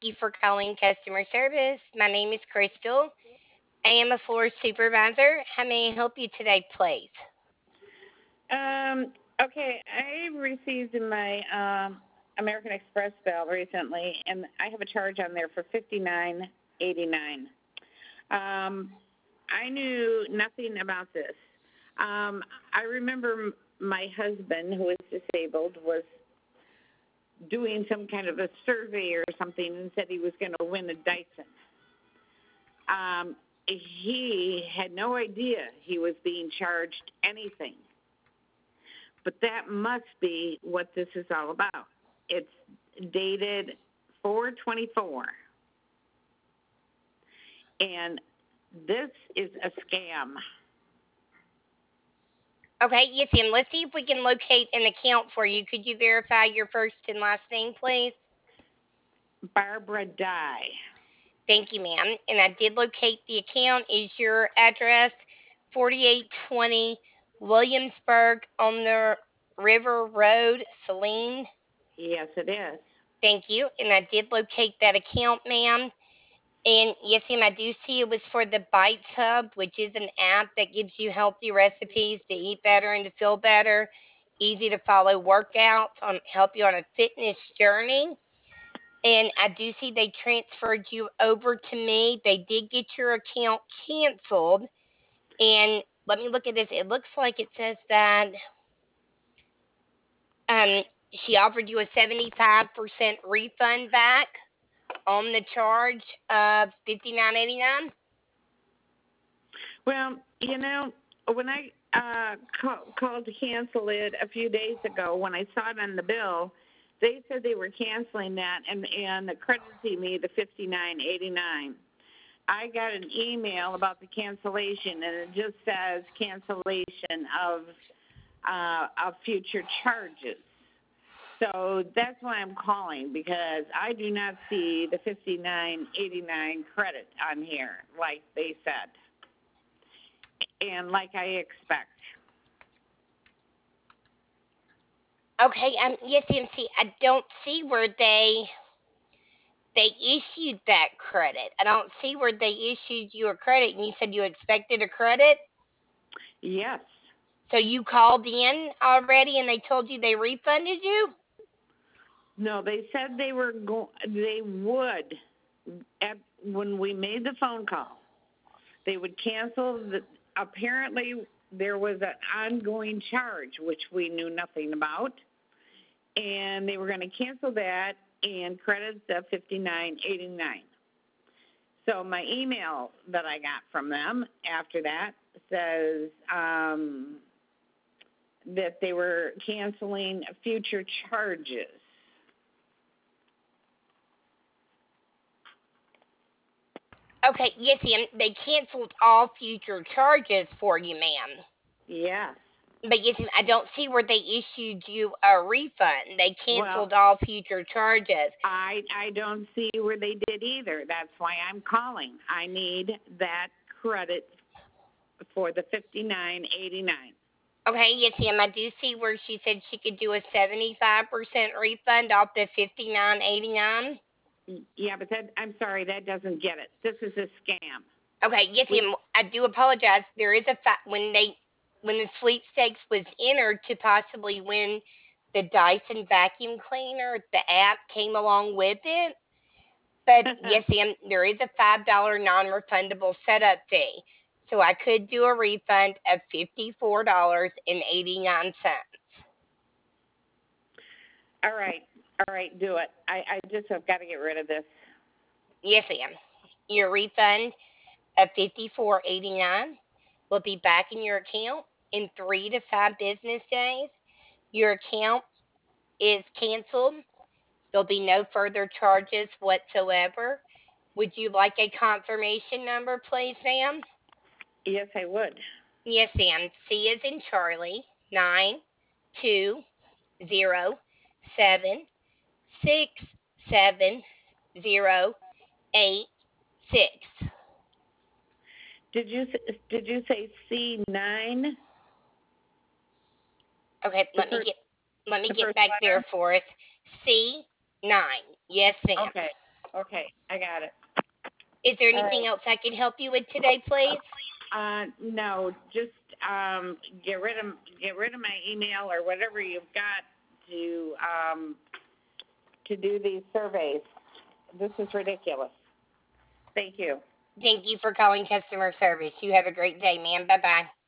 you for calling customer service. My name is Crystal. I am a floor supervisor. How may I help you today, please? Um, okay, I received my American Express bill recently, and I have a charge on there for $59.89. I knew nothing about this. I remember my husband, who is disabled, was doing some kind of a survey or something, and said he was going to win a Dyson. He had no idea he was being charged anything. But that must be what this is all about. It's dated 4/24, and this is a scam. Okay, yes, ma'am. Let's see if we can locate an account for you. Could you verify your first and last name, please? Barbara Dye. Thank you, ma'am. And I did locate the account. Is your address 4820 Williamsburg on the River Road, Saline? Yes, it is. Thank you. And I did locate that account, ma'am. And yes, ma'am, I do see it was for the Bites Hub, which is an app that gives you healthy recipes to eat better and to feel better, easy to follow workouts, help you on a fitness journey. And I do see they transferred you over to me. They did get your account canceled. And let me look at this. It looks like it says that um, she offered you a 75% refund back on the charge of 59.89. Well, when I called to cancel it a few days ago, when I saw it on the bill, they said they were canceling that and crediting me the 59.89. I got an email about the cancellation, and it just says cancellation of future charges. So that's why I'm calling, because I do not see the 59.89 credit on here like they said, and like I expect. Okay, yes, MC, I don't see where they issued that credit. I don't see where they issued you a credit, and you said you expected a credit. Yes. So you called in already, and they told you they refunded you. No, they said they would at when we made the phone call. They would cancel the apparently there was an ongoing charge which we knew nothing about, and they were going to cancel that and credit the 59.89. So my email that I got from them after that says that they were canceling future charges. Okay, yes, ma'am. They canceled all future charges for you, ma'am. Yes. But yes, ma'am, I don't see where they issued you a refund. They Well, canceled all future charges. I don't see where they did either. That's why I'm calling. I need that credit for the 59.89. Okay, yes, ma'am. I do see where she said she could do a 75% refund off the 59.89. Yeah, but that I'm sorry, that doesn't get it. This is a scam. Okay, yes, We ma'am. I do apologize. There is a fact when the sweepstakes was entered to possibly win the Dyson vacuum cleaner, the app came along with it. But yes, ma'am, there is a $5 non-refundable setup fee, so I could do a refund of $54.89. All right. All right, do it. I just have got to get rid of this. Yes, ma'am. Your refund of $54.89 will be back in your account in 3 to 5 business days. Your account is canceled. There'll be no further charges whatsoever. Would you like a confirmation number, please, ma'am? Yes, I would. Yes, ma'am. C is in Charlie, 920677086. Did you say C9? Okay, The first let me the get first back there letter? for us. C9. Yes, ma'am. Okay. Okay, I got it. Is there All anything right. else I can help you with today, please? No, just get rid of my email or whatever you've got to do these surveys. This is ridiculous. Thank you. Thank you for calling customer service. You have a great day, ma'am. Bye bye.